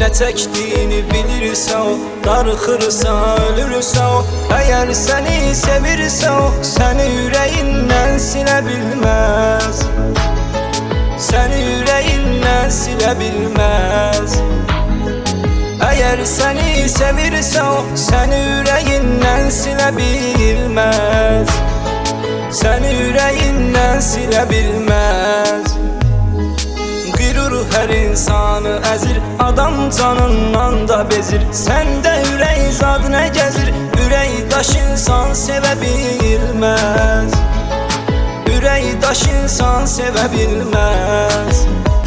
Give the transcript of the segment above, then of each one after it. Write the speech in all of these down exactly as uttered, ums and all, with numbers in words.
çəkdiyini bilirsə o, darıxırsa, ölürsə o. Əgər səni sevirsə o, səni ürəyindən silə bilməz. Səni ürəyindən silə bilməz. Əgər səni sevirsə o, səni ürəyindən silə bilməz. Səni ürəyindən silə bilməz. Qürur hər insanı əzir, adam canından da bezir. Səndə ürək zad nə gəzir, ürək daş insan sevə bilməz. Ürək daş insan sevə bilməz.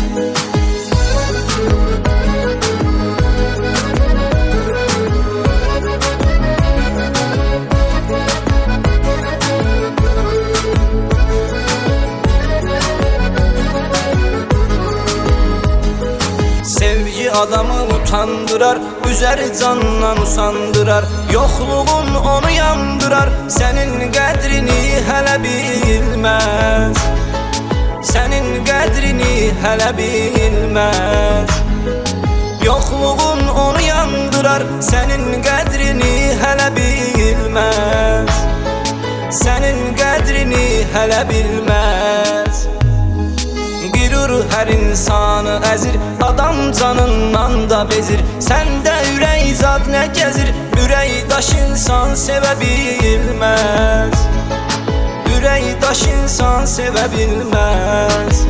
Sevgi adamı utandırar, üzer candan usandırar. Yoxluğun onu yandırar, sənin qədrini hələ bilməz. Sənin qədrini hələ bilməz. Yoxluğun onu yandırar, sənin qədrini hələ bilməz. Sənin qədrini hələ bilməz. Qürur hər insanı əzir, adam canından da bezir. Səndə ürək zad nə gəzir, ürək daş insan sevə bilməz. Ürək daş insan sevə bilməz.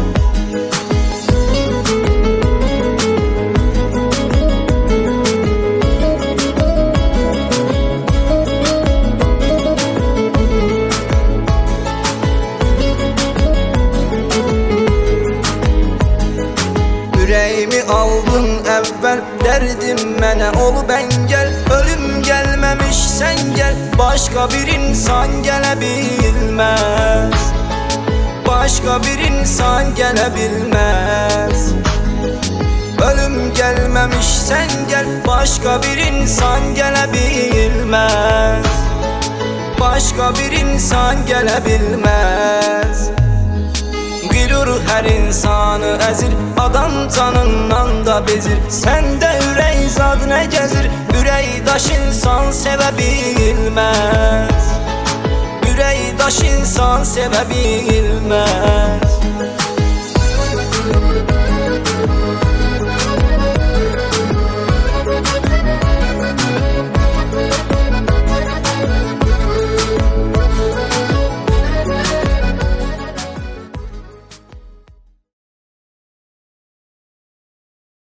Ürəyimi aldın əvvəl, dərdim mənə olub əngəl. Ölüm gəlməmiş sən gəl, başqa bir insan gələ bilməz. Başqa bir insan gələ bilməz. Ölüm gəlməmiş sən gəl, başqa bir insan gələ bilməz. Başqa bir insan gələ bilməz. Qürur hər insanı əzir, adam canından da bezir. Səndə ürək zad nə gəzir, ürək daş insan sevə bilməz. Ürək daş insan sevə bilməz.